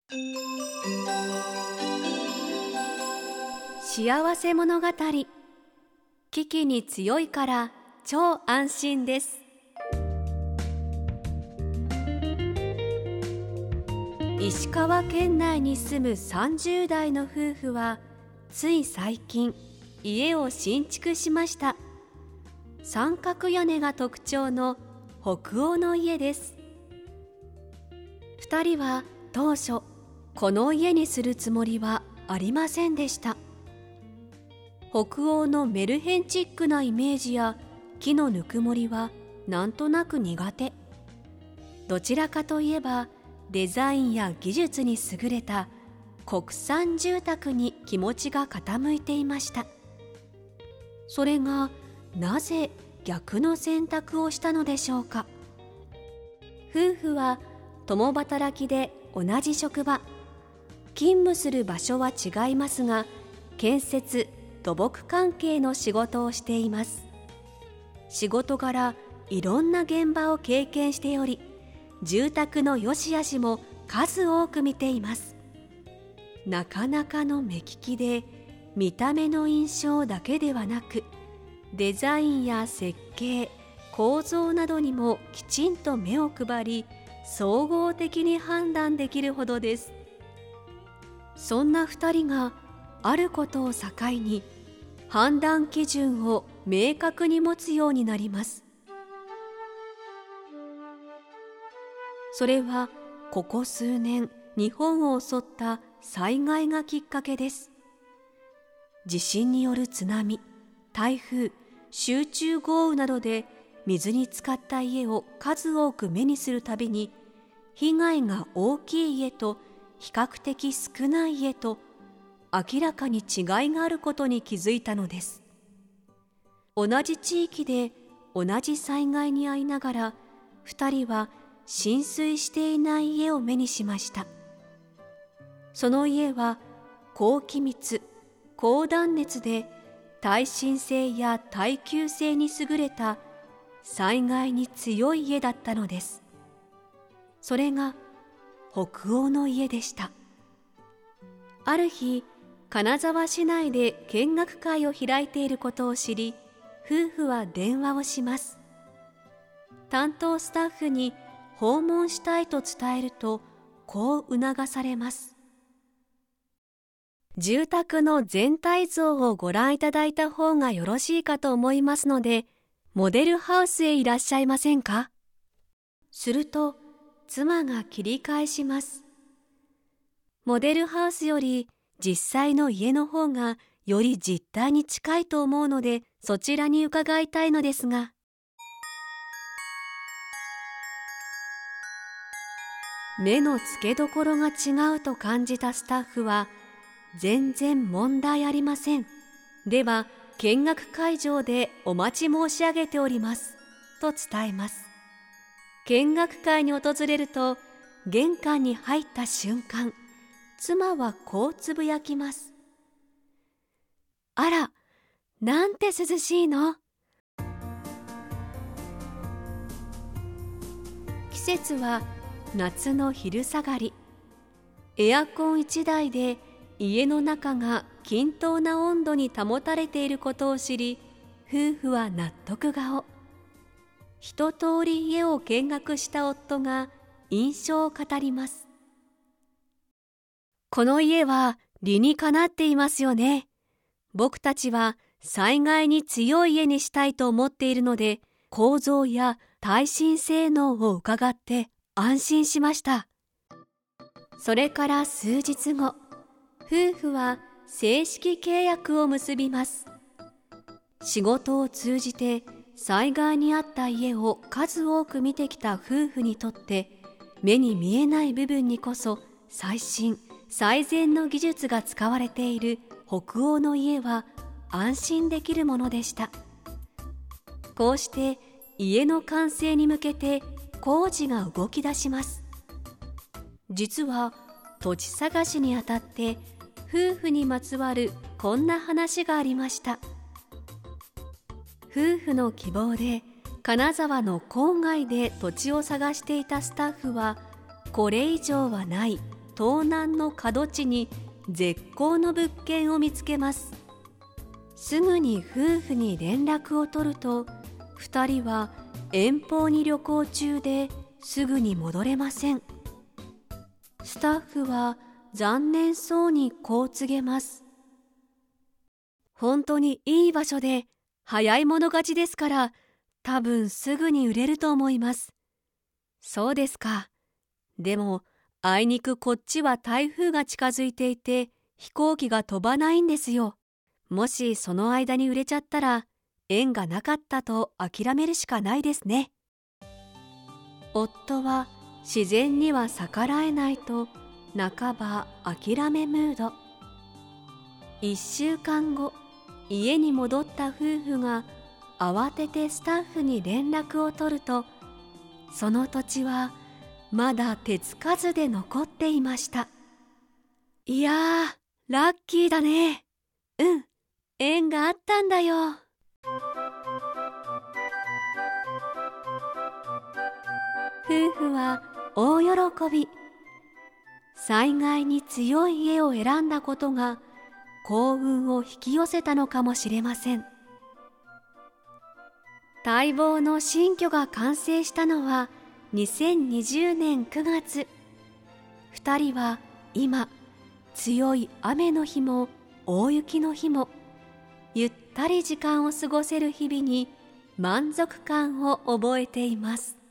幸せ物語。危機に強いから超安心です。石川県内に住む30代の夫婦はつい最近家を新築しました。三角屋根が特徴の北欧の家です。2人は当初この家にするつもりはありませんでした。北欧のメルヘンチックなイメージや木のぬくもりはなんとなく苦手。どちらかといえばデザインや技術に優れた国産住宅に気持ちが傾いていました。それがなぜ逆の選択をしたのでしょうか。夫婦は共働きで同じ職場、勤務する場所は違いますが、建設・土木関係の仕事をしています。仕事柄いろんな現場を経験しており、住宅の良し悪しも数多く見ています。なかなかの目利きで、見た目の印象だけではなく、デザインや設計、構造などにもきちんと目を配り、総合的に判断できるほどです。そんな2人があることを境に判断基準を明確に持つようになります。それはここ数年日本を襲った災害がきっかけです。地震による津波、台風、集中豪雨などで水に浸かった家を数多く目にするたびに、被害が大きい家と比較的少ない家と明らかに違いがあることに気づいたのです。同じ地域で同じ災害に遭いながら、2人は浸水していない家を目にしました。その家は高気密、高断熱で耐震性や耐久性に優れた災害に強い家だったのです。それが北欧の家でした。ある日、金沢市内で見学会を開いていることを知り、夫婦は電話をします。担当スタッフに訪問したいと伝えると、こう促されます。住宅の全体像をご覧いただいた方がよろしいかと思いますので、モデルハウスへいらっしゃいませんか？すると、妻が切り返します。モデルハウスより実際の家の方がより実態に近いと思うので、そちらに伺いたいのですが。目の付けどころが違うと感じたスタッフは、全然問題ありません。では、見学会場でお待ち申し上げております。と伝えます。見学会に訪れると、玄関に入った瞬間、妻はこうつぶやきます。あら、なんて涼しいの。季節は夏の昼下がり。エアコン1台で家の中が均等な温度に保たれていることを知り、夫婦は納得顔。一通り家を見学した夫が印象を語ります。この家は理にかなっていますよね。僕たちは災害に強い家にしたいと思っているので、構造や耐震性能を伺って安心しました。それから数日後、夫婦は正式契約を結びます。仕事を通じて災害に遭った家を数多く見てきた夫婦にとって、目に見えない部分にこそ最新最善の技術が使われている北欧の家は安心できるものでした。こうして家の完成に向けて工事が動き出します。実は土地探しにあたって夫婦にまつわるこんな話がありました。夫婦の希望で金沢の郊外で土地を探していたスタッフは、これ以上はない東南の角地に絶好の物件を見つけます。すぐに夫婦に連絡を取ると、2人は遠方に旅行中ですぐに戻れません。スタッフは残念そうにこう告げます。本当にいい場所で早い者勝ちですから、多分すぐに売れると思います。そうですか。でもあいにくこっちは台風が近づいていて飛行機が飛ばないんですよ。もしその間に売れちゃったら縁がなかったと諦めるしかないですね。夫は自然には逆らえないと半ば諦めムード。1週間後、家に戻った夫婦が慌ててスタッフに連絡を取ると、その土地はまだ手つかずで残っていました。いやー、ラッキーだね。縁があったんだよ。夫婦は大喜び。災害に強い家を選んだことが幸運を引き寄せたのかもしれません。待望の新居が完成したのは2020年9月。2人は今、強い雨の日も大雪の日もゆったり時間を過ごせる日々に満足感を覚えています。